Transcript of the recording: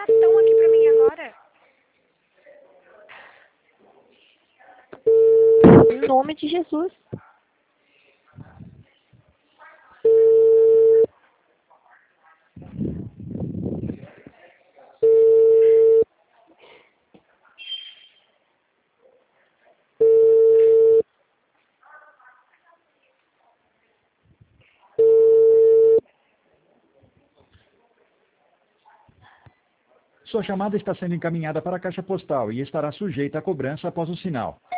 cartão aqui pra mim agora. Em nome de Jesus. Sua chamada está sendo encaminhada para a caixa postal e estará sujeita a cobrança após o sinal.